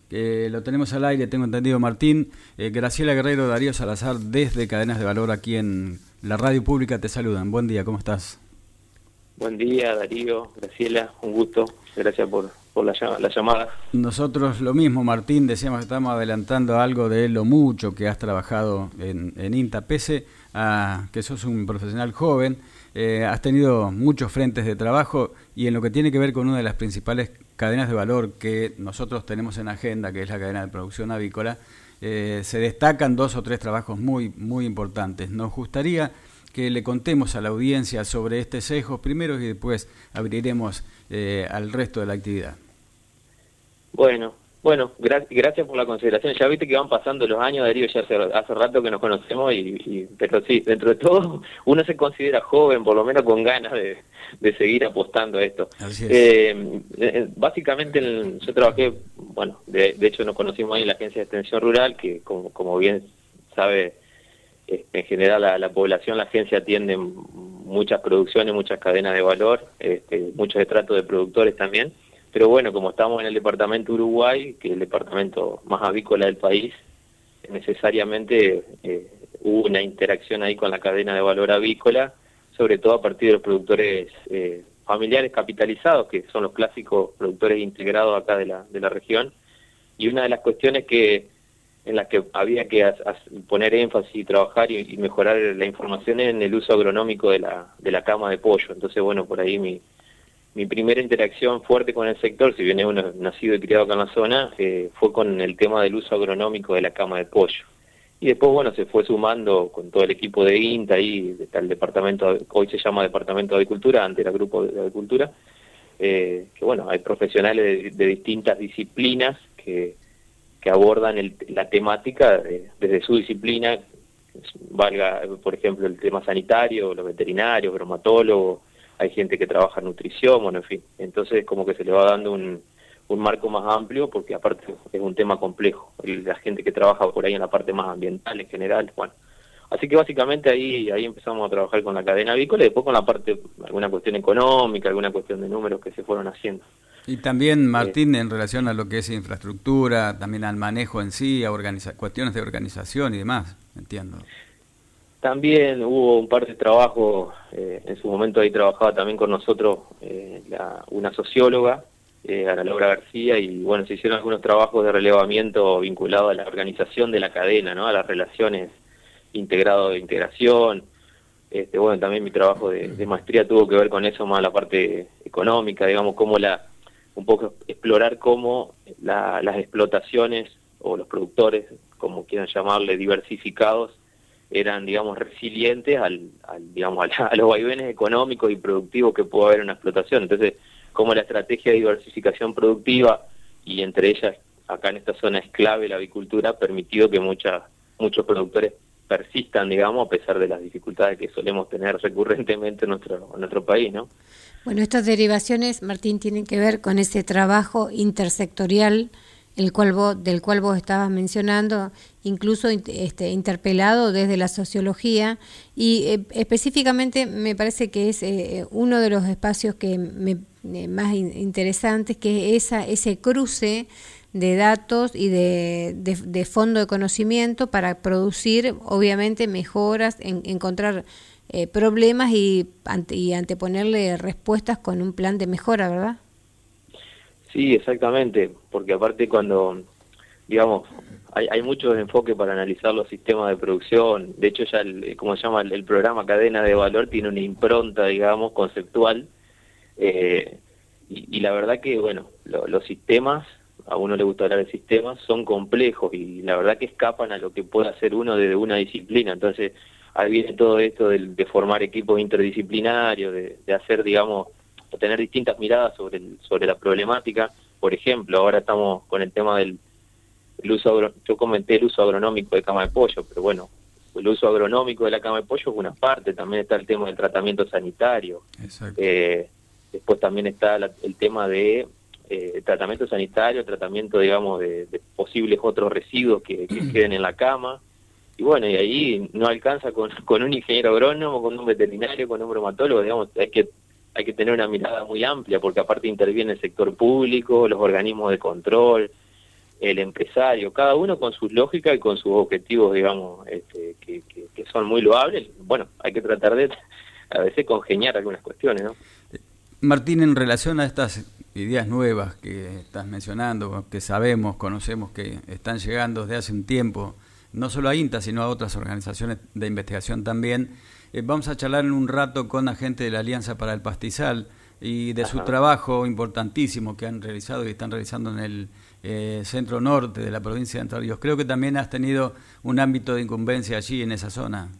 Lo tenemos al aire, tengo entendido, Martín. Graciela Guerrero, Darío Salazar, desde Cadenas de Valor, aquí en la radio pública, te saludan. Buen día, ¿cómo estás? Buen día, Darío, Graciela, un gusto. Gracias por la llamada. Nosotros lo mismo, Martín, decíamos que estamos adelantando algo de lo mucho que has trabajado en INTA, pese a que sos un profesional joven. Has tenido muchos frentes de trabajo y en lo que tiene que ver con una de las principales cadenas de valor que nosotros tenemos en agenda, que es la cadena de producción avícola, se destacan 2 o 3 trabajos muy, muy importantes. Nos gustaría que le contemos a la audiencia sobre este sesgo primero y después abriremos al resto de la actividad. Bueno, gracias por la consideración. Ya viste que van pasando los años, Darío, ya hace rato que nos conocemos, pero sí, dentro de todo uno se considera joven, por lo menos con ganas de seguir apostando a esto. Así es. Básicamente yo trabajé, de hecho nos conocimos ahí en la Agencia de Extensión Rural, que como bien sabe, en general la población, la agencia atiende muchas producciones, muchas cadenas de valor, muchos estratos de productores también. Pero bueno, como estamos en el departamento Uruguay, que es el departamento más avícola del país, necesariamente hubo una interacción ahí con la cadena de valor avícola, sobre todo a partir de los productores familiares capitalizados, que son los clásicos productores integrados acá de la región. Y una de las cuestiones en las que había que poner énfasis y trabajar y mejorar la información en el uso agronómico de la cama de pollo. Entonces, bueno, por ahí mi primera interacción fuerte con el sector, si bien es uno nacido y criado acá en la zona, fue con el tema del uso agronómico de la cama de pollo. Y después, bueno, se fue sumando con todo el equipo de INTA, ahí está el departamento, hoy se llama Departamento de Avicultura, antes era Grupo de Avicultura, que bueno, hay profesionales de distintas disciplinas que abordan la temática desde su disciplina, valga, por ejemplo, el tema sanitario, los veterinarios, bromatólogos, hay gente que trabaja en nutrición, bueno, en fin. Entonces como que se le va dando un marco más amplio, porque aparte es un tema complejo, la gente que trabaja por ahí en la parte más ambiental en general, bueno. Así que básicamente ahí empezamos a trabajar con la cadena avícola y después con la parte, alguna cuestión económica, alguna cuestión de números que se fueron haciendo. Y también, Martín, en relación a lo que es infraestructura, también al manejo en sí, a cuestiones de organización y demás, entiendo. También hubo un par de trabajos, en su momento ahí trabajaba también con nosotros una socióloga, Ana Laura García, y bueno, se hicieron algunos trabajos de relevamiento vinculados a la organización de la cadena, ¿no? A las relaciones integrado de integración. Bueno, también mi trabajo de maestría tuvo que ver con eso, más la parte económica, digamos, un poco explorar cómo las explotaciones o los productores, como quieran llamarle, diversificados, eran, digamos, resilientes a los vaivenes económicos y productivos que puede haber en una explotación. Entonces, como la estrategia de diversificación productiva, y entre ellas, acá en esta zona es clave la avicultura, ha permitido que muchos productores persistan, digamos, a pesar de las dificultades que solemos tener recurrentemente en nuestro país, ¿no? Bueno, estas derivaciones, Martín, tienen que ver con ese trabajo intersectorial del cual vos estabas mencionando, incluso interpelado desde la sociología, y específicamente me parece que es uno de los espacios que más interesantes, que es ese cruce de datos y de fondo de conocimiento para producir, obviamente, mejoras, encontrar problemas y anteponerle respuestas con un plan de mejora, ¿verdad? Sí, exactamente, porque aparte cuando, digamos, hay muchos enfoques para analizar los sistemas de producción. De hecho ya, como se llama, el programa Cadena de Valor tiene una impronta, digamos, conceptual, y la verdad que, bueno, los sistemas, a uno le gusta hablar de sistemas, son complejos y la verdad que escapan a lo que puede hacer uno desde una disciplina. Entonces ahí viene todo esto de formar equipos interdisciplinarios, de hacer, digamos, tener distintas miradas sobre la problemática. Por ejemplo, ahora estamos con el tema del uso yo comenté el uso agronómico de cama de pollo, pero bueno, el uso agronómico de la cama de pollo es una parte, también está el tema del tratamiento sanitario. Exacto. Después también está el tema de tratamiento sanitario, tratamiento, digamos, de posibles otros residuos que queden en la cama. Y bueno, y ahí no alcanza con un ingeniero agrónomo, con un veterinario, con un bromatólogo, digamos, hay que tener una mirada muy amplia, porque aparte interviene el sector público, los organismos de control, el empresario, cada uno con sus lógicas y con sus objetivos, digamos, que son muy loables. Bueno, hay que tratar de a veces congeniar algunas cuestiones, ¿no? Martín, en relación a estas ideas nuevas que estás mencionando, que sabemos, conocemos que están llegando desde hace un tiempo, no solo a INTA, sino a otras organizaciones de investigación también, vamos a charlar en un rato con la gente de la Alianza para el Pastizal y de su trabajo importantísimo que han realizado y están realizando en el centro norte de la provincia de Entre Ríos. Creo que también has tenido un ámbito de incumbencia allí en esa zona.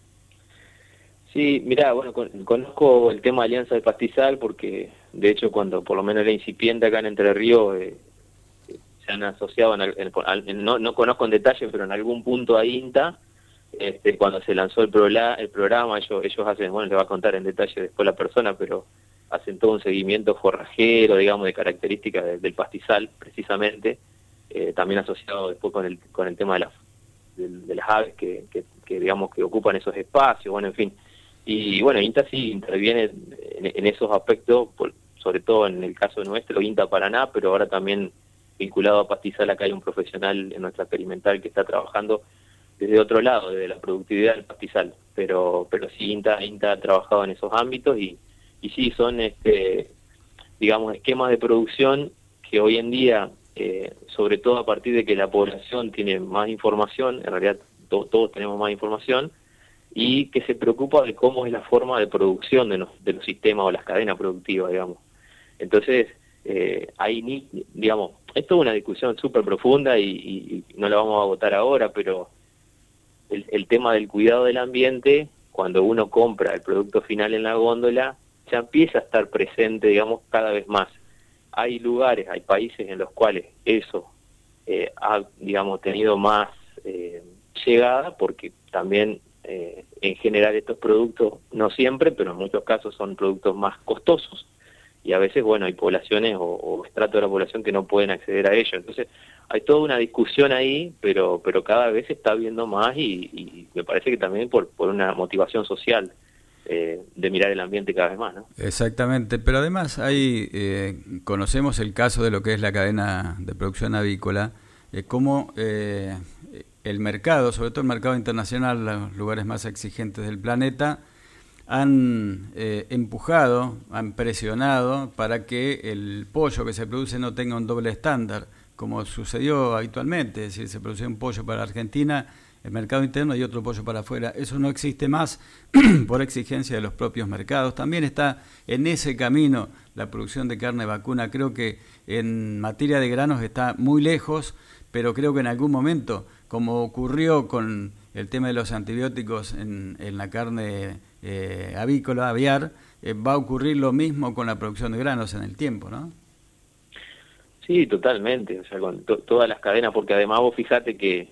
Sí, mirá, bueno, conozco el tema de Alianza del Pastizal porque, de hecho, cuando por lo menos era incipiente acá en Entre Ríos, se han asociado, no conozco en detalle, pero en algún punto a INTA, cuando se lanzó el programa, ellos hacen, bueno, le va a contar en detalle después la persona, pero hacen todo un seguimiento forrajero, digamos, de características del pastizal, precisamente, también asociado después con el tema de las aves que digamos, que ocupan esos espacios, bueno, en fin. Y bueno, INTA sí interviene en esos aspectos, sobre todo en el caso nuestro, INTA Paraná, pero ahora también vinculado a pastizal, acá hay un profesional en nuestra experimental que está trabajando desde otro lado, desde la productividad del pastizal, pero sí INTA ha trabajado en esos ámbitos y sí son digamos, esquemas de producción que hoy en día, sobre todo a partir de que la población tiene más información, en realidad todos tenemos más información, y que se preocupa de cómo es la forma de producción de los sistemas o las cadenas productivas, digamos. Entonces, ahí, digamos, esto es una discusión súper profunda y no la vamos a agotar ahora, pero el tema del cuidado del ambiente, cuando uno compra el producto final en la góndola, ya empieza a estar presente, digamos, cada vez más. Hay lugares, hay países en los cuales eso ha, digamos, tenido más llegada, porque también en general estos productos, no siempre, pero en muchos casos son productos más costosos, y a veces, bueno, hay poblaciones o estratos de la población que no pueden acceder a ello. Entonces, hay toda una discusión ahí, pero cada vez se está viendo más y me parece que también por una motivación social de mirar el ambiente cada vez más, ¿no? Exactamente, pero además hay conocemos el caso de lo que es la cadena de producción avícola, cómo el mercado, sobre todo el mercado internacional, los lugares más exigentes del planeta, han empujado, han presionado para que el pollo que se produce no tenga un doble estándar, como sucedió habitualmente. Es decir, se producía un pollo para Argentina, el mercado interno, y otro pollo para afuera. Eso no existe más por exigencia de los propios mercados. También está en ese camino la producción de carne vacuna. Creo que en materia de granos está muy lejos, pero creo que en algún momento, como ocurrió con el tema de los antibióticos en la carne avícola, aviar, va a ocurrir lo mismo con la producción de granos en el tiempo, ¿no? Sí, totalmente, o sea, con todas las cadenas, porque además vos fijate que,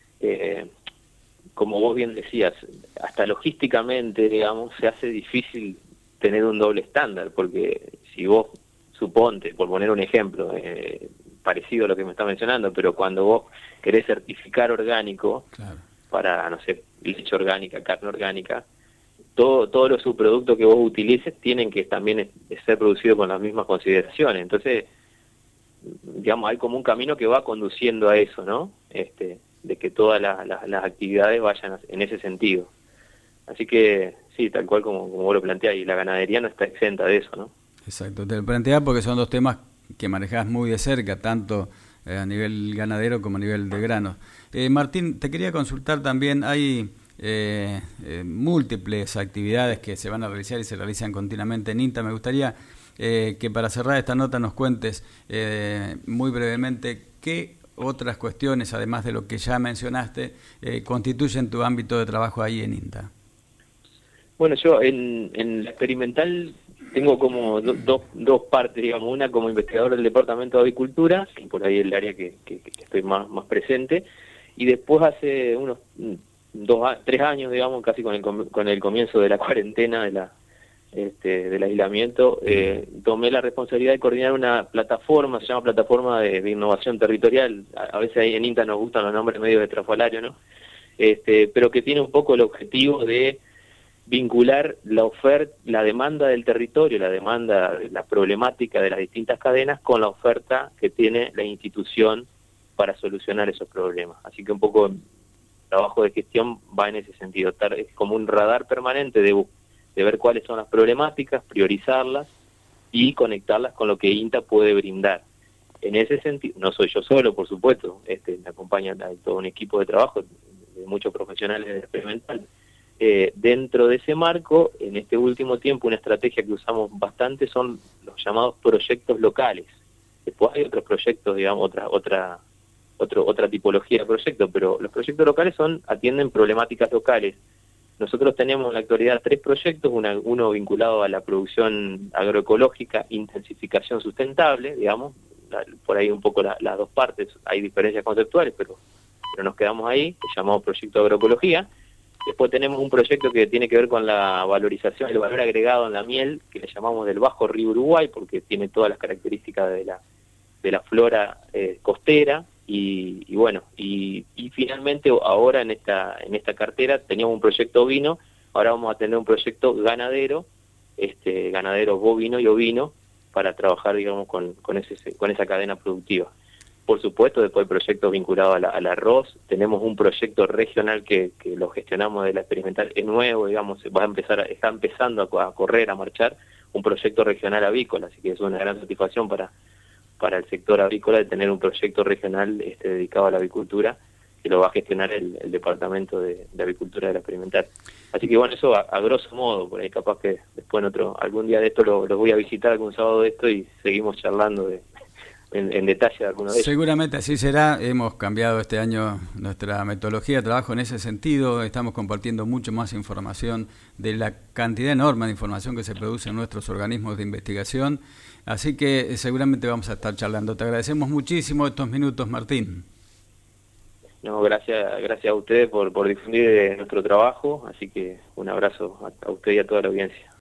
como vos bien decías, hasta logísticamente, digamos, se hace difícil tener un doble estándar, porque si vos, suponte, por poner un ejemplo, parecido a lo que me está mencionando, pero cuando vos querés certificar orgánico, claro, para, no sé, leche orgánica, carne orgánica, todos los subproductos que vos utilices tienen que también ser producidos con las mismas consideraciones. Entonces, digamos, hay como un camino que va conduciendo a eso, ¿no? De que todas las actividades vayan en ese sentido. Así que, sí, tal cual como vos lo planteás, y la ganadería no está exenta de eso, ¿no? Exacto, te lo planteás porque son dos temas que manejás muy de cerca, tanto a nivel ganadero como a nivel de granos. Martín, te quería consultar también, hay múltiples actividades que se van a realizar y se realizan continuamente en INTA. Me gustaría que para cerrar esta nota nos cuentes muy brevemente qué otras cuestiones, además de lo que ya mencionaste, constituyen tu ámbito de trabajo ahí en INTA. Bueno, yo en la experimental tengo como dos partes, digamos, una como investigador del Departamento de Avicultura, que por ahí es el área que estoy más presente, y después hace unos 3 años, digamos, casi con el comienzo de la cuarentena, del aislamiento, tomé la responsabilidad de coordinar una plataforma, se llama Plataforma de Innovación Territorial. A veces ahí en INTA nos gustan los nombres medio estrafalarios, ¿no? Pero que tiene un poco el objetivo de vincular la demanda del territorio, la problemática de las distintas cadenas con la oferta que tiene la institución para solucionar esos problemas. Así que un poco el trabajo de gestión va en ese sentido, es como un radar permanente de ver cuáles son las problemáticas, priorizarlas y conectarlas con lo que INTA puede brindar. En ese sentido, no soy yo solo, por supuesto, me acompaña todo un equipo de trabajo de muchos profesionales de experimental. Dentro de ese marco, en este último tiempo, una estrategia que usamos bastante son los llamados proyectos locales. Después hay otros proyectos, digamos, otra tipología de proyectos, pero los proyectos locales atienden problemáticas locales. Nosotros tenemos en la actualidad 3 proyectos, uno vinculado a la producción agroecológica, intensificación sustentable, digamos, por ahí un poco las dos partes, hay diferencias conceptuales, pero nos quedamos ahí, que llamamos Proyecto Agroecología. Después tenemos un proyecto que tiene que ver con la valorización, el valor agregado en la miel, que le llamamos del Bajo Río Uruguay, porque tiene todas las características de la flora costera. Y bueno, y finalmente ahora en esta cartera teníamos un proyecto ovino, ahora vamos a tener un proyecto ganadero, ganadero bovino y ovino, para trabajar, digamos, con esa cadena productiva. Por supuesto, después hay proyectos vinculados al arroz, tenemos un proyecto regional que lo gestionamos de la experimental, es nuevo, digamos, está empezando a correr, a marchar, un proyecto regional avícola, así que es una gran satisfacción para el sector avícola de tener un proyecto regional dedicado a la avicultura, que lo va a gestionar el Departamento de Avicultura de la Experimental. Así que bueno, eso a grosso modo, por ahí capaz que después algún día de esto los voy a visitar algún sábado de esto y seguimos charlando en detalle de alguno de ellos. Seguramente así será. Hemos cambiado este año nuestra metodología de trabajo en ese sentido. Estamos compartiendo mucho más información de la cantidad enorme de información que se produce en nuestros organismos de investigación. Así que seguramente vamos a estar charlando. Te agradecemos muchísimo estos minutos, Martín. No, gracias a ustedes por difundir nuestro trabajo. Así que un abrazo a usted y a toda la audiencia.